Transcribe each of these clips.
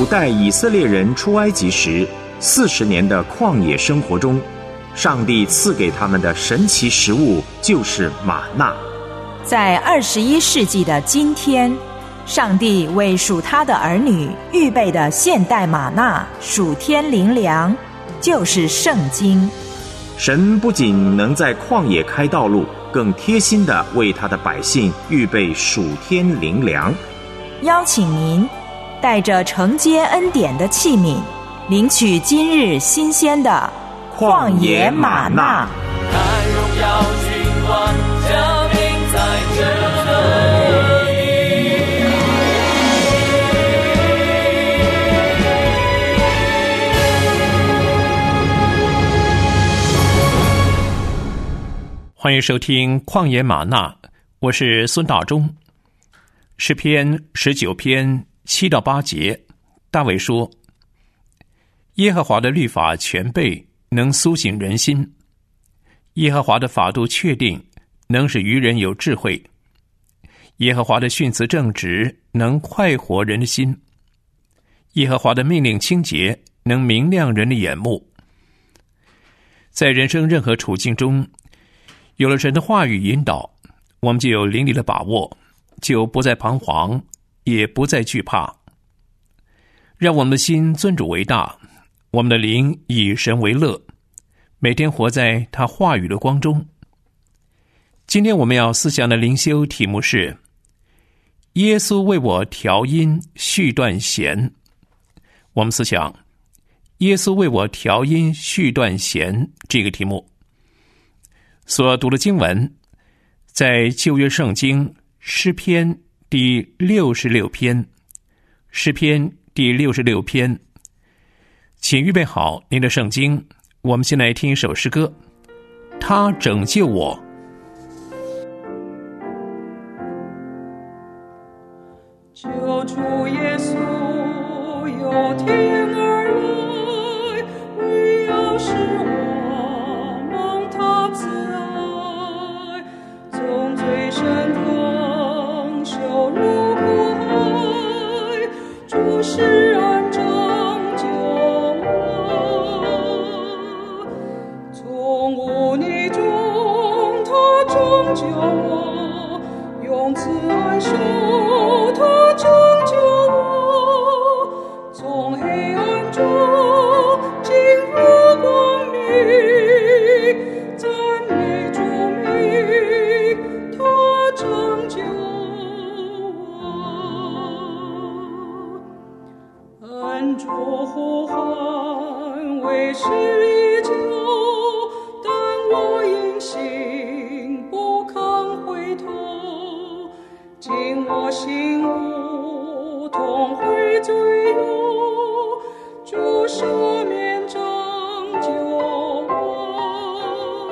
带以色列人出埃及时40年的旷野生活中，上帝赐给他们的神奇食物就是玛纳。 在21世纪的今天，上帝为属他的儿女预备的现代玛纳属天灵粮，就是圣经。 神不仅能在旷野开道路，更贴心地为他的百姓预备属天灵粮。 邀请您带着承接恩典的器皿，领取今日新鲜的旷野玛纳。 看荣耀君王降临在这里。 欢迎收听旷野玛纳，我是孙大中。诗篇19篇7到8节，大卫说：耶和华的律法全备，能苏醒人心；耶和华的法度确定，能使愚人有智慧；耶和华的训词正直，能快活人的心；耶和华的命令清洁，能明亮人的眼目。在人生任何处境中，有了神的话语引导，我们就有灵里的把握，就不再彷徨，也不再惧怕。让我们的心尊主为大，我们的灵以神为乐，每天活在他话语的光中。今天我们要思想的灵修题目是耶稣为我调音续断弦。我们思想耶稣为我调音续断弦这个题目。所读的经文在旧约圣经诗篇第66篇，诗篇第66篇。请预备好您的圣经，我们先来听一首诗歌，他拯救我。 救主耶稣由天而来，为要使我蒙他慈爱，从罪深中修入苦海，主施恩拯救我，从污泥中他拯救我，用慈爱手他拯救我，从黑暗中进入光明，赞美主名，他拯救我，恩主呼唤为时已久，但我因信不肯回头，今我心无痛悔罪忧，主赦免拯救我，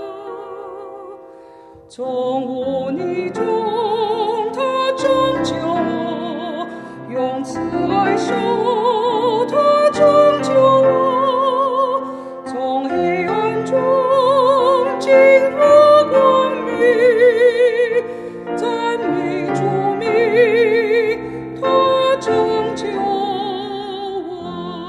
从污泥中他拯救我，用慈爱手他拯救我，从黑暗中进入光明，赞美主名，他拯救我。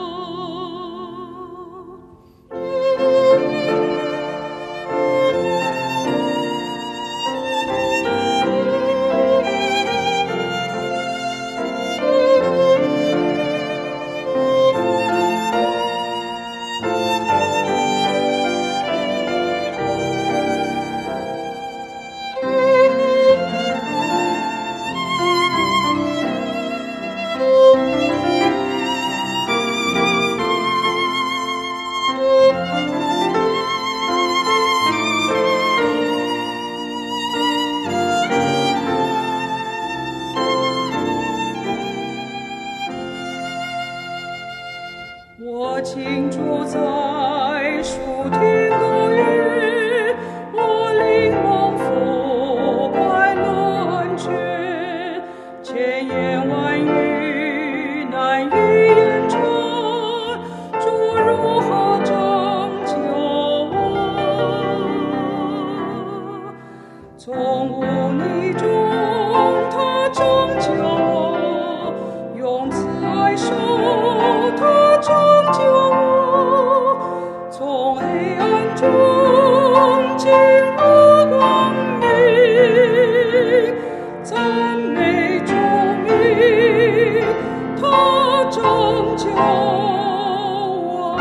我倾注在属天高原，我灵蒙福快乐安全，千言万语难以言传，主如何拯救我，从污泥中他拯救我，用慈爱手恭敬和光明，赞美主名，他拯救我。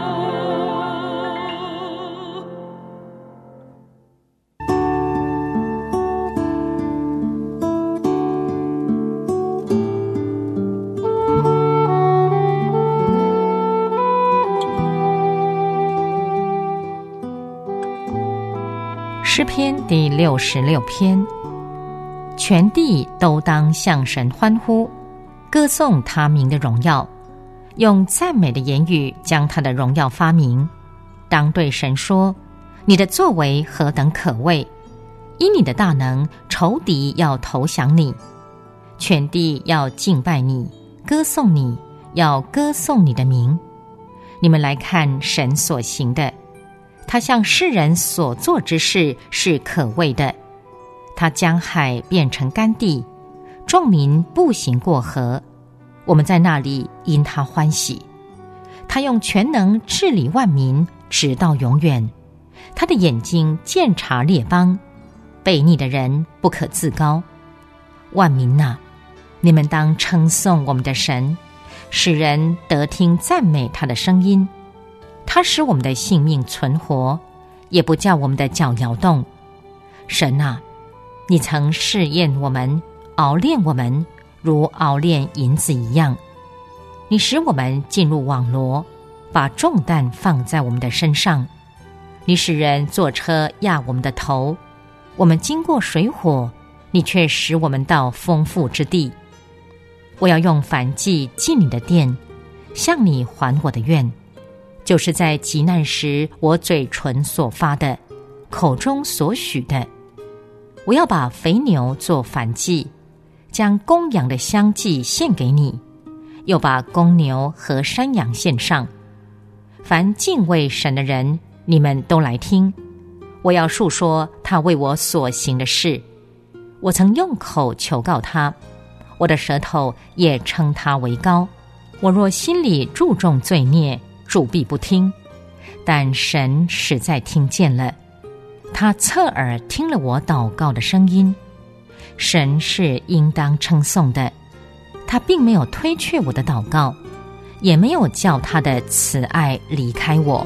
诗篇第66篇，全地都当向神欢呼，歌颂他名的荣耀，用赞美的言语将他的荣耀发明。当对神说：你的作为何等可畏！因你的大能，仇敌要投降你，全地要敬拜你，歌颂你，要歌颂你的名。你们来看神所行的，他向世人所做之事是可畏的。他将海变成干地，众民步行过河，我们在那里因他欢喜。他用全能治理万民，直到永远。他的眼睛鉴察列邦，悖逆的人不可自高。万民哪，你们当称颂我们的神，使人得听赞美他的声音。他使我们的性命存活，也不叫我们的脚摇动。神啊，你曾试验我们，熬炼我们，如熬炼银子一样。你使我们进入网罗，把重担放在我们的身上。你使人坐车压我们的头，我们经过水火，你却使我们到丰富之地。我要用燔祭进你的殿，向你还我的愿，就是在急难时我嘴唇所发的，口中所许的。我要把肥牛做燔祭，将公羊的香祭献给你，又把公牛和山羊献上。凡敬畏神的人，你们都来听，我要述说他为我所行的事。我曾用口求告他，我的舌头也称他为高。我若心里注重罪孽，主必不听，但神实在听见了，他侧耳听了我祷告的声音。神是应当称颂的，他并没有推却我的祷告，也没有叫他的慈爱离开我。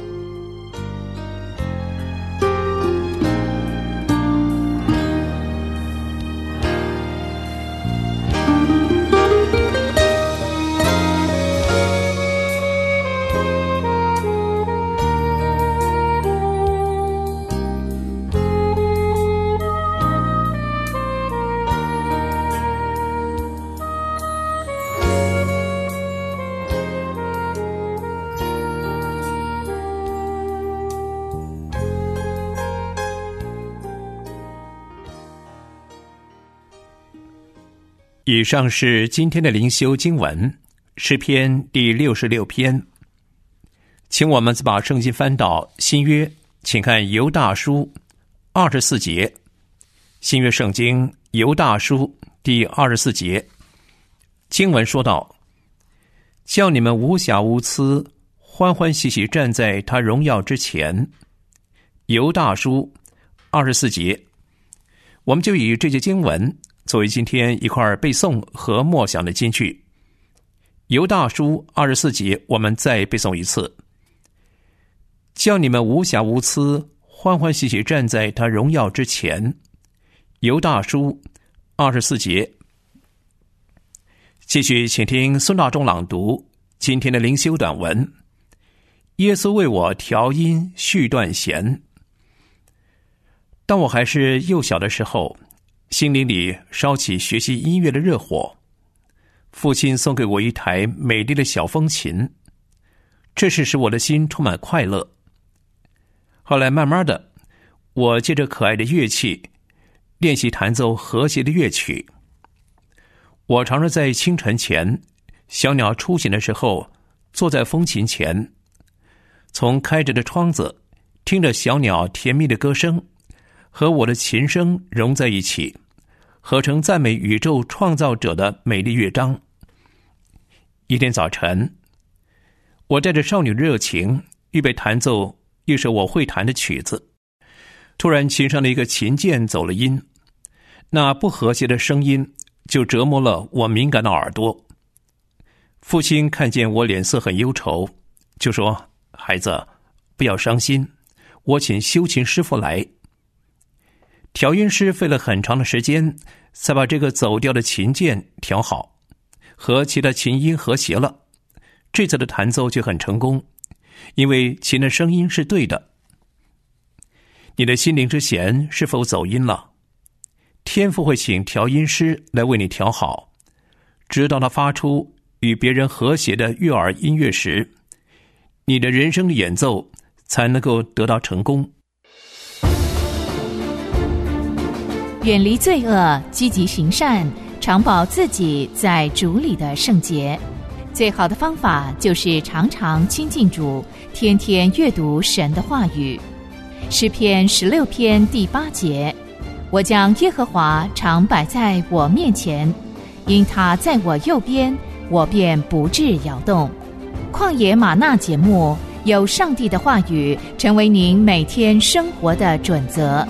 以上是今天的灵修经文，诗篇第66篇。请我们把圣经翻到新约，请看犹大书24节。新约圣经犹大书第24节，经文说道：叫你们无瑕无疵，欢欢喜喜站在他荣耀之前。犹大书24节，我们就以这节经文作为今天一块背诵和默想的金句。犹大书24节，我们再背诵一次：叫你们无瑕无疵，欢欢喜喜站在他荣耀之前。犹大书24节。继续请听孙大中朗读今天的灵修短文：耶稣为我调音续断弦。当我还是幼小的时候，心灵里烧起学习音乐的热火。父亲送给我一台美丽的小风琴，这是使我的心充满快乐。后来慢慢的，我借着可爱的乐器练习弹奏和谐的乐曲。我常常在清晨前，小鸟出行的时候，坐在风琴前，从开着的窗子听着小鸟甜蜜的歌声和我的琴声融在一起，合成赞美宇宙创造者的美丽乐章。一天早晨，我带着少女的热情，预备弹奏一首我会弹的曲子。 突然琴上的一个琴键走了音，那不和谐的声音就折磨了我敏感的耳朵。父亲看见我脸色很忧愁，就说：孩子，不要伤心，我请修琴师傅来。调音师费了很长的时间才把这个走调的琴键调好，和其他琴音和谐了。这次的弹奏就很成功，因为琴的声音是对的。你的心灵之弦是否走音了？天父会请调音师来为你调好，直到他发出与别人和谐的悦耳音乐时，你的人生的演奏才能够得到成功。 远离罪恶，积极行善，常保自己在主里的圣洁。最好的方法就是常常亲近主，天天阅读神的话语。诗篇16篇第8节，我将耶和华常摆在我面前，因他在我右边，我便不致摇动。旷野吗哪节目，有上帝的话语成为您每天生活的准则。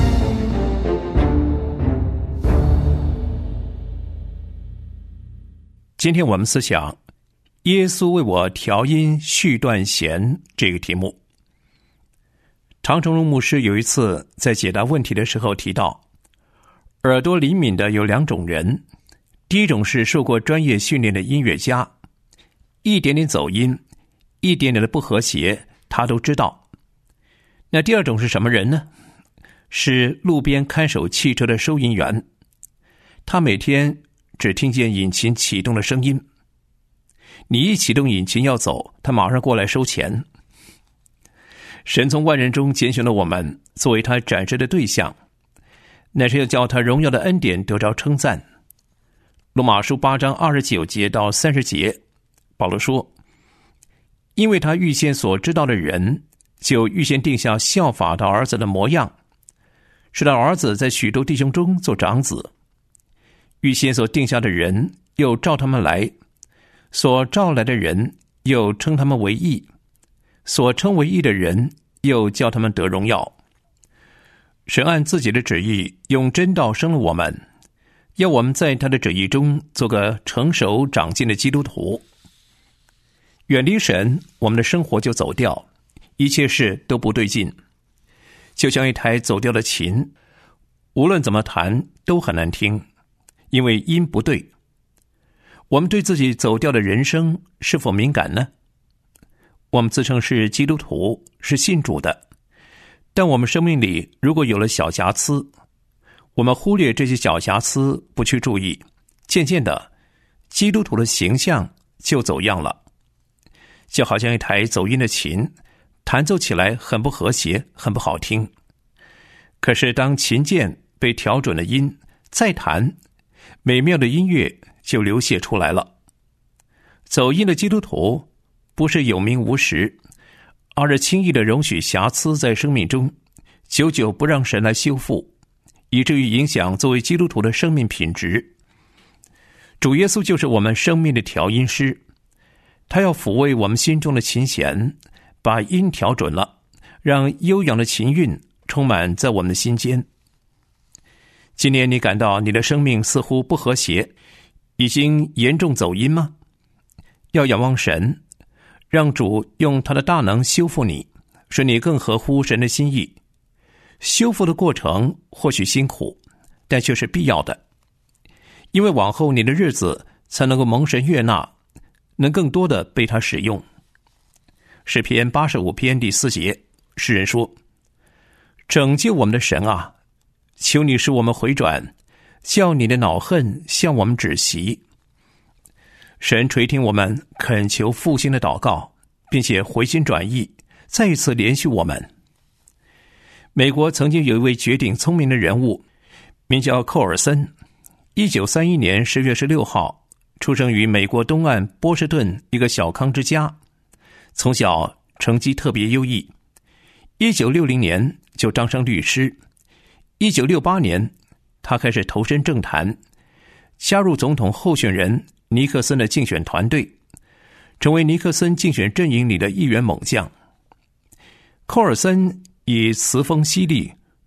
今天我们思想耶稣为我调音续断弦这个题目。唐崇荣牧师有一次在解答问题的时候提到，耳朵灵敏的有2种人，第一种是受过专业训练的音乐家，一点点走音，一点点的不和谐他都知道。那第二种是什么人呢？是路边看守汽车的收银员，他每天只听见引擎启动的声音，你一启动引擎要走，他马上过来收钱。神从万人中拣选了我们作为他展示的对象，乃是要叫他荣耀的恩典得着称赞。罗马书8章29节到30节，保罗说：因为他预先所知道的人，就预先定下效法他儿子的模样，使他儿子在许多弟兄中做长子。预先所定下的人，又召他们来；所召来的人，又称他们为义；所称为义的人，又叫他们得荣耀。神按自己的旨意，用真道生了我们，要我们在他的旨意中做个成熟长进的基督徒。远离神，我们的生活就走掉，一切事都不对劲，就像一台走调的琴，无论怎么弹都很难听，因为音不对。我们对自己走调的人生是否敏感呢？我们自称是基督徒，是信主的，但我们生命里如果有了小瑕疵，我们忽略这些小瑕疵，不去注意，渐渐的，基督徒的形象就走样了。就好像一台走音的琴，弹奏起来很不和谐，很不好听。可是当琴键被调准了音，再弹，美妙的音乐就流泻出来了。走音的基督徒不是有名无实，而是轻易的容许瑕疵在生命中，久久不让神来修复，以至于影响作为基督徒的生命品质。主耶稣就是我们生命的调音师，他要抚慰我们心中的琴弦，把音调准了，让悠扬的琴韵充满在我们的心间。今年你感到你的生命似乎不和谐，已经严重走音吗？要仰望神，让主用他的大能修复你，使你更合乎神的心意。修复的过程或许辛苦，但却是必要的，因为往后你的日子才能够蒙神悦纳，能更多的被他使用。诗篇85篇第4节，诗人说：拯救我们的神啊，求你使我们回转，叫你的恼恨向我们止息。神垂听我们恳求复兴的祷告，并且回心转意，再一次连续我们。美国曾经有一位绝顶聪明的人物，名叫寇尔森。1931年10月16号出生于美国东岸波士顿一个小康之家，从小成绩特别优异。1960年就当上律师。1968年他开始投身政坛，加入总统候选人尼克森的竞选团队，成为尼克森竞选阵营里的一员猛将。寇尔森以词风犀利、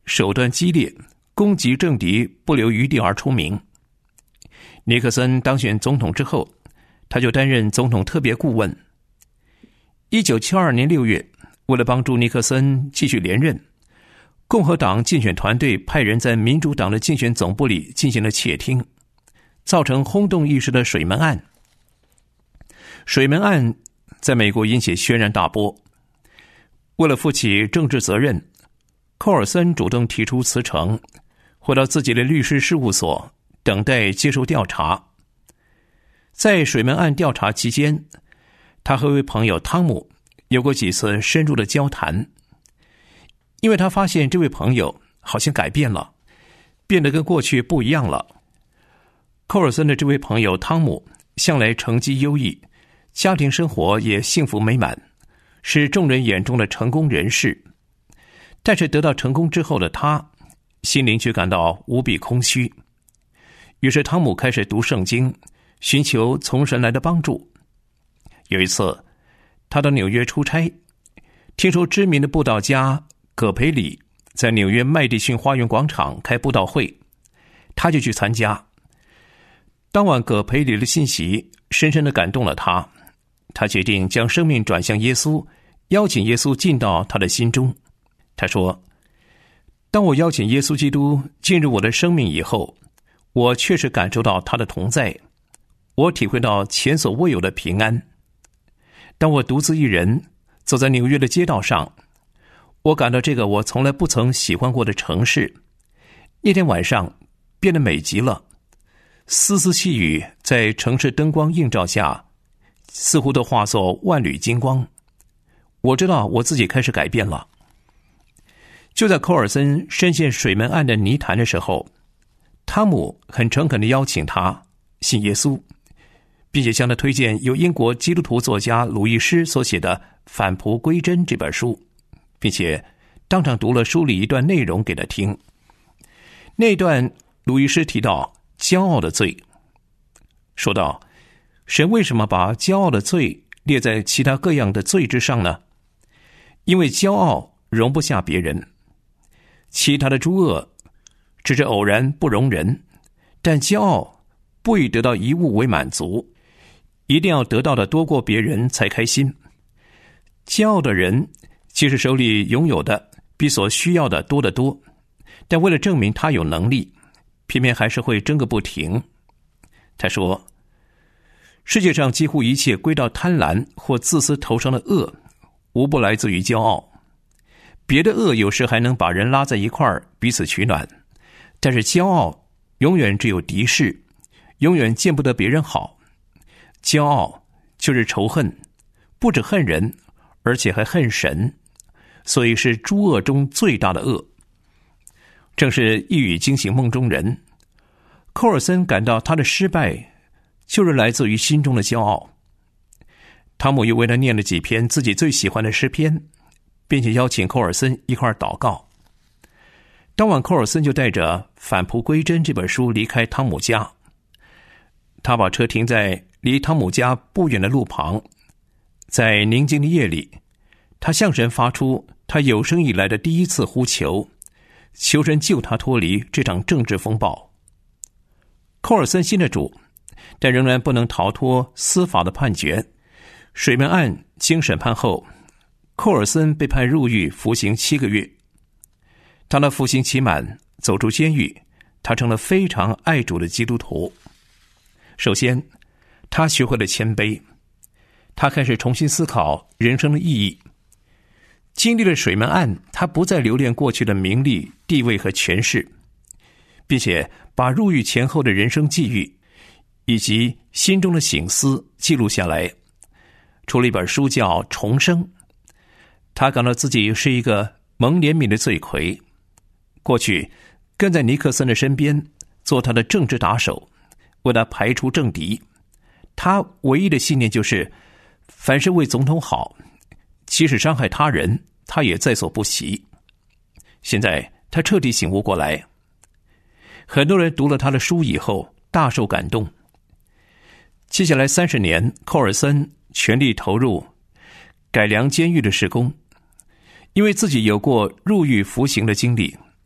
手段激烈，攻击政敌不留余地而出名。尼克森当选总统之后，他就担任总统特别顾问。1972年6月，为了帮助尼克森继续连任，共和党竞选团队派人在民主党的竞选总部里进行了窃听，造成轰动一时的水门案。水门案在美国引起轩然大波。为了负起政治责任，寇尔森主动提出辞呈，回到自己的律师事务所，等待接受调查。在水门案调查期间，他和一位朋友汤姆有过几次深入的交谈。因为他发现这位朋友好像改变了，变得跟过去不一样了。寇尔森的这位朋友汤姆向来成绩优异，家庭生活也幸福美满，是众人眼中的成功人士。但是得到成功之后的他，心灵却感到无比空虚。于是汤姆开始读圣经，寻求从神来的帮助。有一次，他到纽约出差，听说知名的布道家葛培里在纽约麦迪逊花园广场开布道会，他就去参加。当晚葛培里的信息深深地感动了他，他决定将生命转向耶稣，邀请耶稣进到他的心中。他说，当我邀请耶稣基督进入我的生命以后，我确实感受到他的同在，我体会到前所未有的平安。当我独自一人走在纽约的街道上，我感到这个我从来不曾喜欢过的城市，那天晚上变得美极了。丝丝细雨在城市灯光映照下，似乎都化作万缕金光。我知道我自己开始改变了。就在寇尔森深陷水门案的泥潭的时候，汤姆很诚恳地邀请他信耶稣，并且向他推荐由英国基督徒作家鲁易斯所写的《返璞归真》这本书，并且当场读了书里一段内容给他听。那段鲁易斯提到骄傲的罪，说道，神为什么把骄傲的罪列在其他各样的罪之上呢？因为骄傲容不下别人，其他的诸恶只是偶然不容人，但骄傲不以得到一物为满足，一定要得到的多过别人才开心。骄傲的人即使手里拥有的比所需要的多得多，但为了证明他有能力，偏偏还是会争个不停。他说，世界上几乎一切归到贪婪或自私头上的恶，无不来自于骄傲。别的恶有时还能把人拉在一块儿彼此取暖，但是骄傲永远只有敌视，永远见不得别人好。骄傲就是仇恨，不只恨人，而且还恨神，所以是诸恶中最大的恶。正是一语惊醒梦中人，寇尔森感到他的失败就是来自于心中的骄傲。汤姆又为他念了几篇自己最喜欢的诗篇，并且邀请寇尔森一块祷告。当晚寇尔森就带着《返璞归真》这本书离开汤姆家，他把车停在离汤姆家不远的路旁。在宁静的夜里，他向神发出他有生以来的第一次呼求，求神救他脱离这场政治风暴。寇尔森信了主，但仍然不能逃脱司法的判决。水门案经审判后，寇尔森被判入狱服刑7个月。当他服刑期满，走出监狱，他成了非常爱主的基督徒。首先，他学会了谦卑，他开始重新思考人生的意义。经历了水门案，他不再留恋过去的名利、地位和权势，并且把入狱前后的人生际遇以及心中的省思记录下来，出了一本书叫《重生》。他感到自己是一个蒙怜悯的罪魁，过去跟在尼克森的身边，做他的政治打手，为他排除政敌。他唯一的信念就是，凡是为总统好，即使伤害他人，他也在所不惜。现在他彻底醒悟过来，很多人读了他的书以后大受感动。接下来30年，寇尔森全力投入改良监狱的事工。因为自己有过入狱服刑的经历，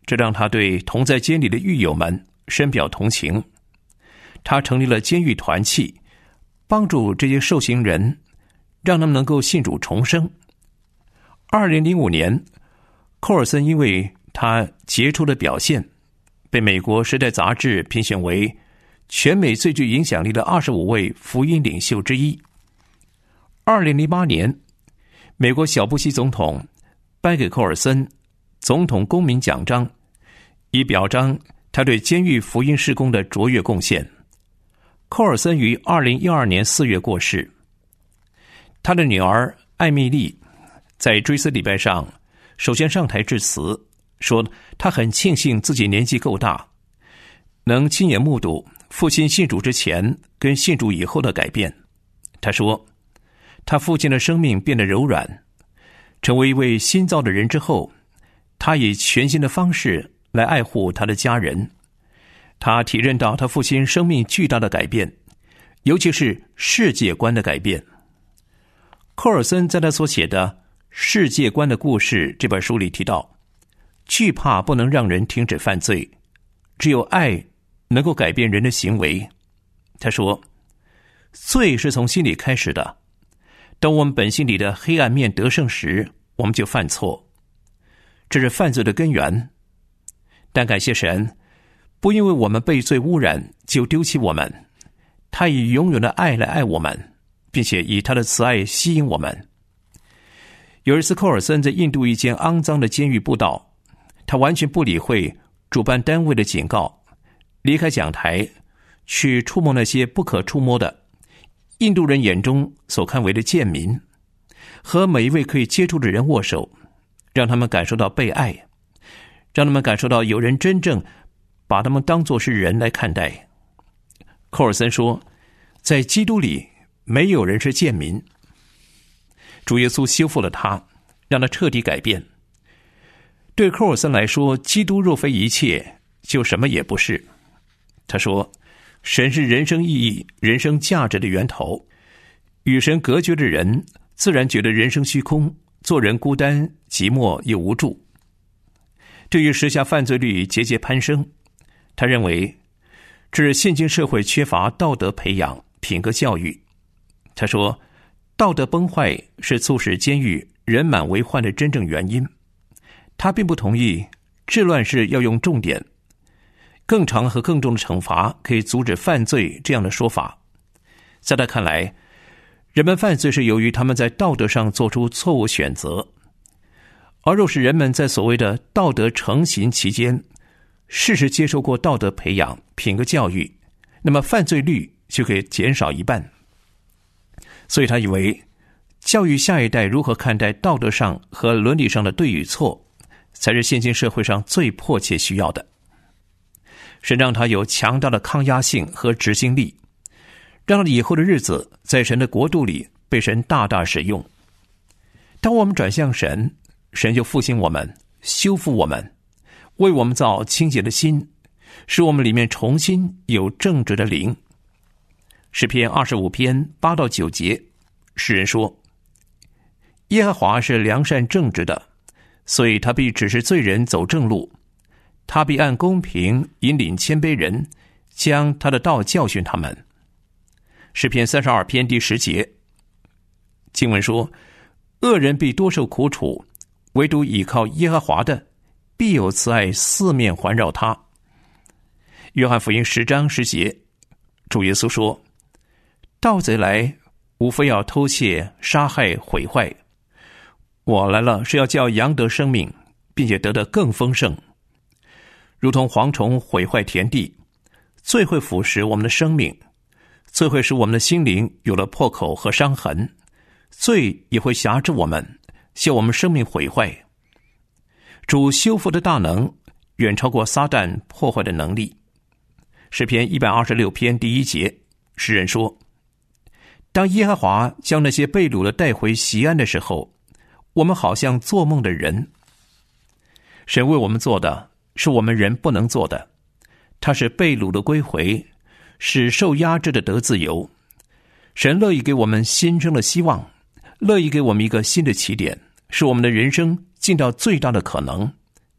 这让他对同在监里的狱友们深表同情。他成立了监狱团契，帮助这些受刑人，让他们能够信主重生。2005年，寇尔森因为他杰出的表现，被美国《时代》杂志评选为全美最具影响力的25位福音领袖之一。2008年，美国小布希总统颁给寇尔森总统公民奖章，以表彰他对监狱福音事工的卓越贡献。寇尔森于2012年4月过世。他的女儿艾蜜莉在追思礼拜上首先上台致辞，说他很庆幸自己年纪够大，能亲眼目睹父亲信主之前跟信主以后的改变。他说，他父亲的生命变得柔软，成为一位新造的人之后，他以全新的方式来爱护他的家人。他体认到他父亲生命巨大的改变，尤其是世界观的改变。寇尔森在他所写的《世界观的故事》这本书里提到，惧怕不能让人停止犯罪，只有爱能够改变人的行为。他说，罪是从心里开始的，当我们本性里的黑暗面得胜时，我们就犯错，这是犯罪的根源。但感谢神，不因为我们被罪污染就丢弃我们，他以永远的爱来爱我们，并且以他的慈爱吸引我们。有一次，寇尔森在印度一间肮脏的监狱布道，他完全不理会主办单位的警告，离开讲台，去触摸那些不可触摸的印度人眼中所看为的贱民，和每一位可以接触的人握手，让他们感受到被爱，让他们感受到有人真正把他们当作是人来看待。寇尔森说，在基督里没有人是贱民，主耶稣修复了他，让他彻底改变。对寇尔森来说，基督若非一切，就什么也不是。他说，神是人生意义、人生价值的源头，与神隔绝的人自然觉得人生虚空，做人孤单、寂寞又无助。对于时下犯罪率节节攀升，他认为这是现今社会缺乏道德培养、品格教育。他说，道德崩坏是促使监狱人满为患的真正原因。他并不同意治乱世要用重点、更长和更重的惩罚可以阻止犯罪这样的说法。在他看来，人们犯罪是由于他们在道德上做出错误选择，而若是人们在所谓的道德成型期间适时接受过道德培养、品格教育，那么犯罪率就可以减少一半。所以他以为，教育下一代如何看待道德上和伦理上的对与错，才是现今社会上最迫切需要的。神让他有强大的抗压性和执行力，让他以后的日子在神的国度里被神大大使用。当我们转向神，神就复兴我们，修复我们，为我们造清洁的心，使我们里面重新有正直的灵。诗篇25篇8到9节，诗人说，耶和华是良善正直的，所以他必指示罪人走正路，他必按公平引领谦卑人，将他的道教训他们。诗篇32篇第10节，经文说，恶人必多受苦楚，唯独倚靠耶和华的，必有慈爱四面环绕他。约翰福音10章10节，主耶稣说，盗贼来，无非要偷窃、杀害、毁坏，我来了是要叫羊得生命，并且得的更丰盛。如同蝗虫毁坏田地，罪会腐蚀我们的生命，罪会使我们的心灵有了破口和伤痕，罪也会辖制我们，使我们生命毁坏。主修复的大能远超过撒旦破坏的能力。诗篇126篇第1节，诗人说，当耶和华将那些被掳的带回锡安的时候，我们好像做梦的人。神为我们做的是我们人不能做的，他使被掳的归回，使受压制的得自由。神乐意给我们新生的希望，乐意给我们一个新的起点，使我们的人生尽到最大的可能。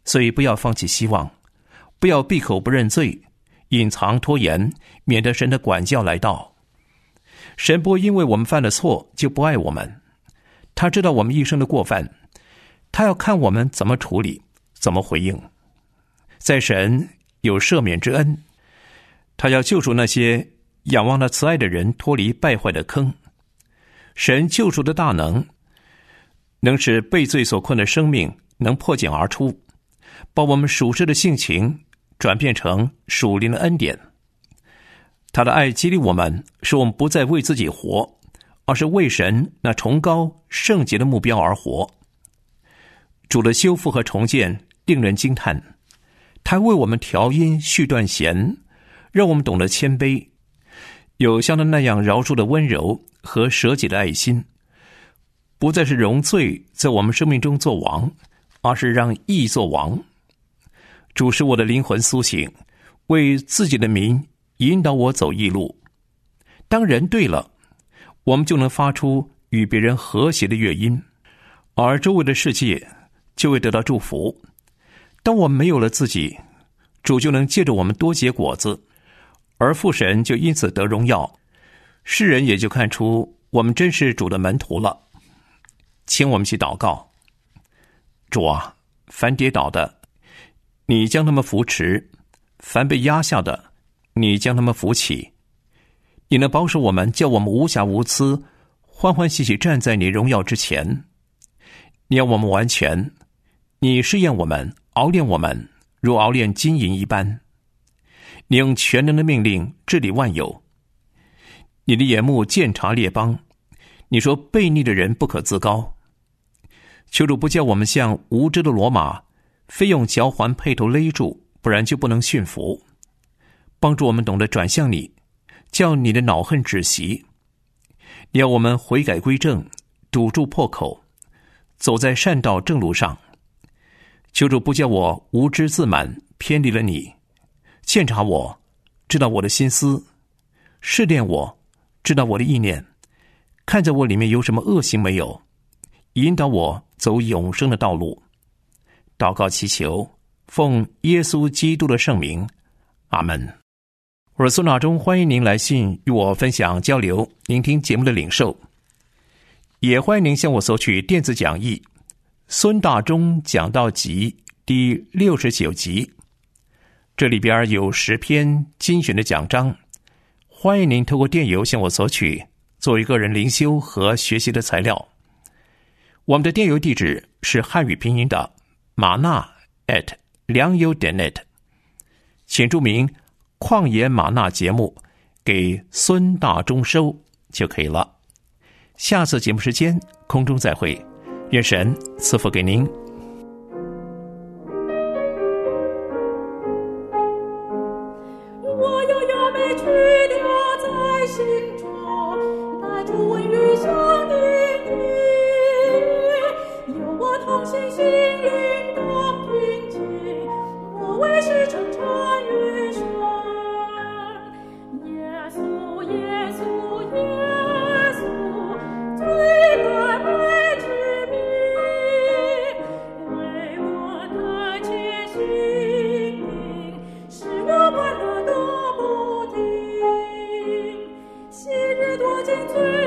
所以不要放弃希望，不要闭口不认罪，隐藏拖延，免得神的管教来到。神不会因为我们犯了错就不爱我们，他知道我们一生的过犯，他要看我们怎么处理，怎么回应。在神有赦免之恩，他要救赎那些仰望他慈爱的人脱离败坏的坑。神救赎的大能能使被罪所困的生命能破茧而出，把我们属世的性情转变成属灵的恩典。他的爱激励我们，使我们不再为自己活，而是为神那崇高圣洁的目标而活。主的修复和重建令人惊叹，他为我们调音续断弦，让我们懂得谦卑，有像他那样饶恕的温柔和舍己的爱心，不再是容罪在我们生命中做王，而是让义做王。主使我的灵魂苏醒，为自己的名引导我走义路。当人对了，我们就能发出与别人和谐的乐音，而周围的世界就会得到祝福。当我们没有了自己，主就能借着我们多结果子，而父神就因此得荣耀，世人也就看出我们真是主的门徒了。请我们一起祷告。主啊，凡跌倒的，你将他们扶持；凡被压下的，你将他们扶起。你能保守我们，叫我们无瑕无疵，欢欢喜喜站在你荣耀之前。你要我们完全，你试验我们，熬炼我们，如熬炼金银一般。你用全能的命令治理万有。你的眼目鉴察列邦，你说悖逆的人不可自高。求主不叫我们像无知的骡马，非用脚环辔头勒住，不然就不能驯服。帮助我们懂得转向你，叫你的恼恨止息。你要我们悔改归正，堵住破口，走在善道正路上。求主不叫我无知自满，偏离了你。鉴察我，知道我的心思；试炼我，知道我的意念，看在我里面有什么恶行没有，引导我走永生的道路。祷告祈求，奉耶稣基督的圣名，阿们。我是孙大中，欢迎您来信与我分享交流，聆听节目的领受，也欢迎您向我索取电子讲义《孙大中讲道集》第69集，这里边有10篇精选的讲章，欢迎您透过电邮向我索取，作为个人灵修和学习的材料。我们的电邮地址是汉语拼音的玛纳@良友.net，请注明旷野玛纳节目给孙大中收就可以了。下次节目时间空中再会，愿神赐福给您。 我有雅美曲调在心中，那主问雨下的你，有我同心，心灵更平静，我为是成传于生。耶稣，耶稣，耶稣，最可爱之名，为我的切心灵，使我快乐个不停。昔日多尽罪